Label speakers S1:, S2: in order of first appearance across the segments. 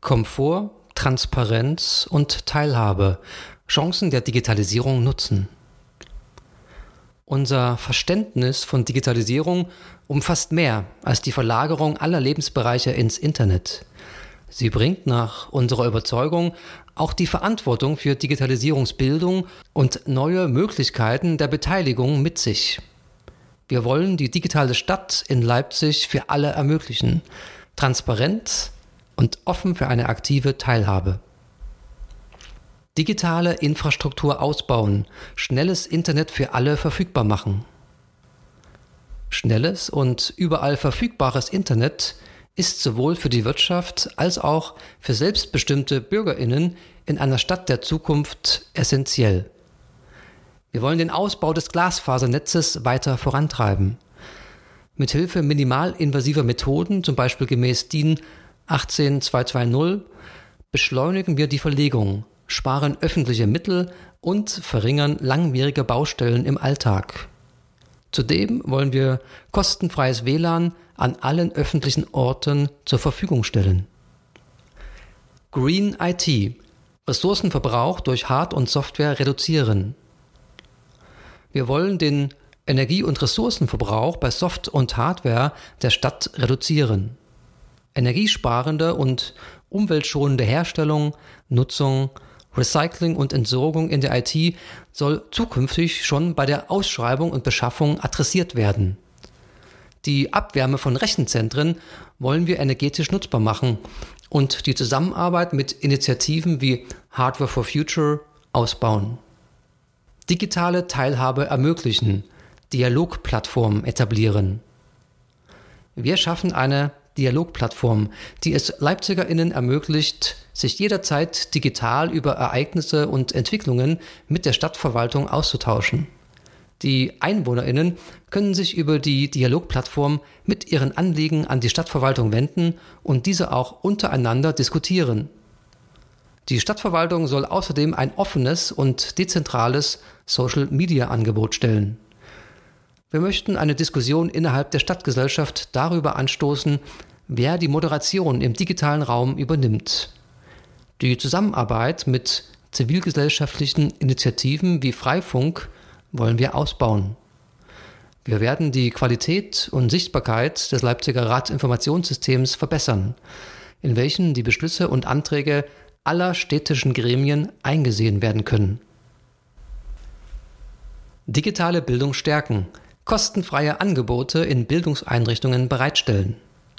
S1: Komfort, Transparenz und Teilhabe, Chancen der Digitalisierung nutzen. Unser Verständnis von Digitalisierung umfasst mehr als die Verlagerung aller Lebensbereiche ins Internet. Sie bringt nach unserer Überzeugung auch die Verantwortung für Digitalisierungsbildung und neue Möglichkeiten der Beteiligung mit sich. Wir wollen die digitale Stadt in Leipzig für alle ermöglichen, transparent und offen für eine aktive Teilhabe. Digitale Infrastruktur ausbauen, schnelles Internet für alle verfügbar machen. Schnelles und überall verfügbares Internet ist sowohl für die Wirtschaft als auch für selbstbestimmte BürgerInnen in einer Stadt der Zukunft essentiell. Wir wollen den Ausbau des Glasfasernetzes weiter vorantreiben. Mithilfe minimalinvasiver Methoden, zum Beispiel gemäß DIN 18220, beschleunigen wir die Verlegung, sparen öffentliche Mittel und verringern langwierige Baustellen im Alltag. Zudem wollen wir kostenfreies WLAN an allen öffentlichen Orten zur Verfügung stellen. Green IT, Ressourcenverbrauch durch Hard- und Software reduzieren. Wir wollen den Energie- und Ressourcenverbrauch bei Soft- und Hardware der Stadt reduzieren. Energiesparende und umweltschonende Herstellung, Nutzung, Recycling und Entsorgung in der IT soll zukünftig schon bei der Ausschreibung und Beschaffung adressiert werden. Die Abwärme von Rechenzentren wollen wir energetisch nutzbar machen und die Zusammenarbeit mit Initiativen wie Hardware for Future ausbauen. Digitale Teilhabe ermöglichen, Dialogplattformen etablieren. Wir schaffen eine Dialogplattform, die es LeipzigerInnen ermöglicht, sich jederzeit digital über Ereignisse und Entwicklungen mit der Stadtverwaltung auszutauschen. Die EinwohnerInnen können sich über die Dialogplattform mit ihren Anliegen an die Stadtverwaltung wenden und diese auch untereinander diskutieren. Die Stadtverwaltung soll außerdem ein offenes und dezentrales Social-Media-Angebot stellen. Wir möchten eine Diskussion innerhalb der Stadtgesellschaft darüber anstoßen, wer die Moderation im digitalen Raum übernimmt. Die Zusammenarbeit mit zivilgesellschaftlichen Initiativen wie Freifunk wollen wir ausbauen. Wir werden die Qualität und Sichtbarkeit des Leipziger Ratsinformationssystems verbessern, in welchen die Beschlüsse und Anträge aller städtischen Gremien eingesehen werden können. Digitale Bildung stärken, kostenfreie Angebote in Bildungseinrichtungen bereitstellen.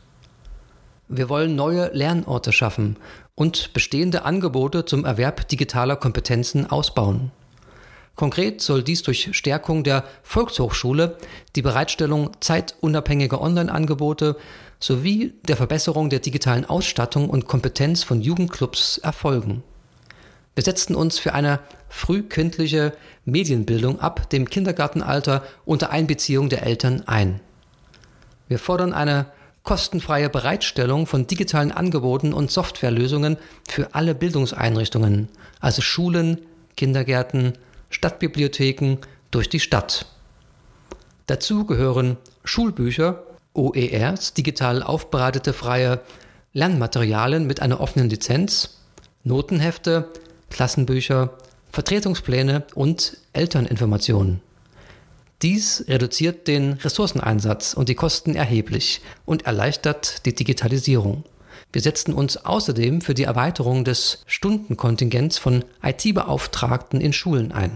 S1: Wir wollen neue Lernorte schaffen und bestehende Angebote zum Erwerb digitaler Kompetenzen ausbauen. Konkret soll dies durch Stärkung der Volkshochschule, die Bereitstellung zeitunabhängiger Online-Angebote sowie der Verbesserung der digitalen Ausstattung und Kompetenz von Jugendclubs erfolgen. Wir setzen uns für eine frühkindliche Medienbildung ab dem Kindergartenalter unter Einbeziehung der Eltern ein. Wir fordern eine kostenfreie Bereitstellung von digitalen Angeboten und Softwarelösungen für alle Bildungseinrichtungen, also Schulen, Kindergärten, Stadtbibliotheken durch die Stadt. Dazu gehören Schulbücher, OERs, digital aufbereitete freie Lernmaterialien mit einer offenen Lizenz, Notenhefte, Klassenbücher, Vertretungspläne und Elterninformationen. Dies reduziert den Ressourceneinsatz und die Kosten erheblich und erleichtert die Digitalisierung. Wir setzen uns außerdem für die Erweiterung des Stundenkontingents von IT-Beauftragten in Schulen ein.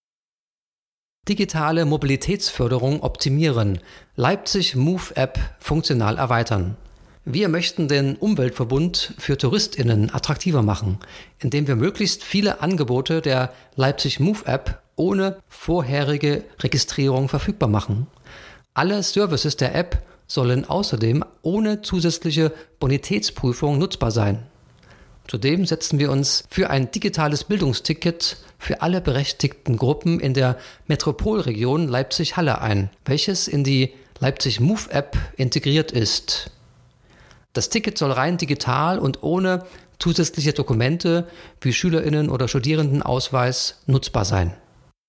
S1: Digitale Mobilitätsförderung optimieren, Leipzig Move App funktional erweitern. Wir möchten den Umweltverbund für TouristInnen attraktiver machen, indem wir möglichst viele Angebote der Leipzig Move App ohne vorherige Registrierung verfügbar machen. Alle Services der App sollen außerdem ohne zusätzliche Bonitätsprüfung nutzbar sein. Zudem setzen wir uns für ein digitales Bildungsticket für alle berechtigten Gruppen in der Metropolregion Leipzig-Halle ein, welches in die Leipzig Move App integriert ist. Das Ticket soll rein digital und ohne zusätzliche Dokumente wie SchülerInnen- oder Studierendenausweis nutzbar sein.